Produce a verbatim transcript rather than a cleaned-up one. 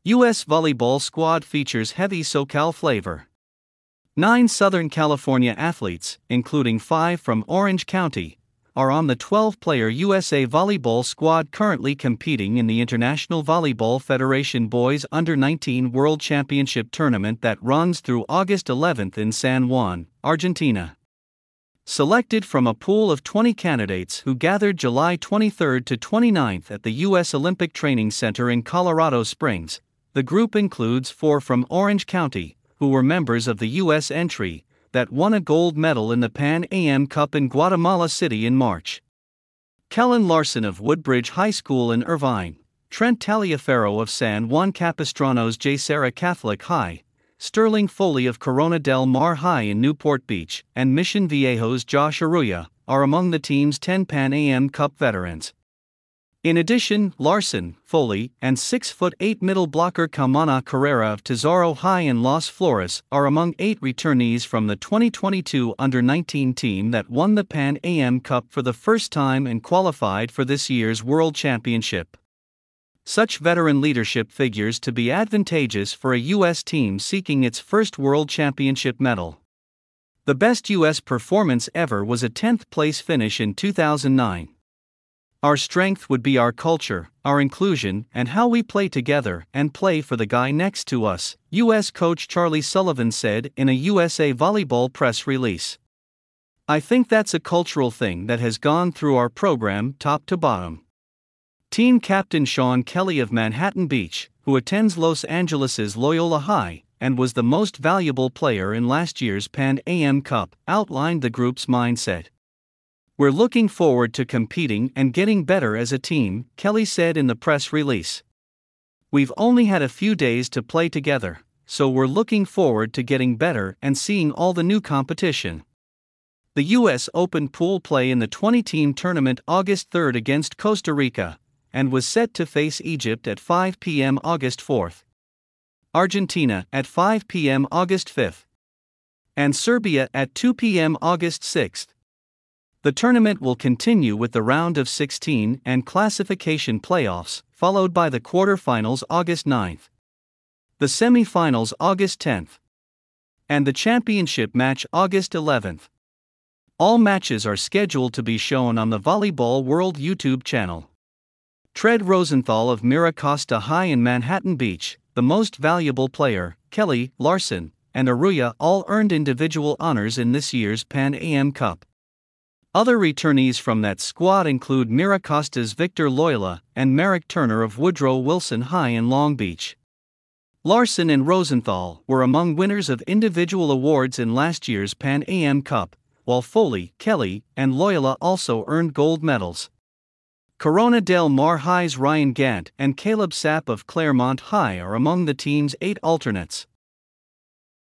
U S volleyball squad features heavy SoCal flavor. Nine Southern California athletes, including five from Orange County, are on the twelve-player U S A volleyball squad currently competing in the International Volleyball Federation Boys Under nineteen World Championship Tournament that runs through August eleventh in San Juan, Argentina. Selected from a pool of twenty candidates who gathered July twenty-third to twenty-ninth at the U S Olympic Training Center in Colorado Springs, the group includes four from Orange County, who were members of the U S entry, that won a gold medal in the Pan Am Cup in Guatemala City in March. Kellen Larson of Woodbridge High School in Irvine, Trent Taliaferro of San Juan Capistrano's J. Sarah Catholic High, Sterling Foley of Corona del Mar High in Newport Beach, and Mission Viejo's Josh Arruya, are among the team's ten Pan Am Cup veterans. In addition, Larson, Foley, and six foot eight middle blocker Kamana Carrera of Tesoro High in Las Flores are among eight returnees from the twenty twenty-two Under nineteen team that won the Pan Am Cup for the first time and qualified for this year's World Championship. Such veteran leadership figures to be advantageous for a U S team seeking its first World Championship medal. The best U S performance ever was a tenth place finish in two thousand nine. Our strength would be our culture, our inclusion, and how we play together and play for the guy next to us, U S coach Charlie Sullivan said in a U S A Volleyball press release. I think that's a cultural thing that has gone through our program top to bottom. Team captain Sean Kelly of Manhattan Beach, who attends Los Angeles' Loyola High, and was the most valuable player in last year's Pan Am Cup, outlined the group's mindset. We're looking forward to competing and getting better as a team, Kelly said in the press release. We've only had a few days to play together, so we're looking forward to getting better and seeing all the new competition. The U S opened pool play in the twenty-team tournament August third against Costa Rica, and was set to face Egypt at five p m August fourth, Argentina at five p m August fifth, and Serbia at two p m August sixth. The tournament will continue with the round of sixteen and classification playoffs, followed by the quarterfinals August ninth, the semifinals August tenth, and the championship match August eleventh. All matches are scheduled to be shown on the Volleyball World YouTube channel. Tread Rosenthal of Mira Costa High in Manhattan Beach, the most valuable player, Kelly, Larson, and Arruya all earned individual honors in this year's Pan Am Cup. Other returnees from that squad include Mira Costa's Victor Loyola and Merrick Turner of Woodrow Wilson High in Long Beach. Larson and Rosenthal were among winners of individual awards in last year's Pan Am Cup, while Foley, Kelly, and Loyola also earned gold medals. Corona del Mar High's Ryan Gant and Caleb Sapp of Claremont High are among the team's eight alternates.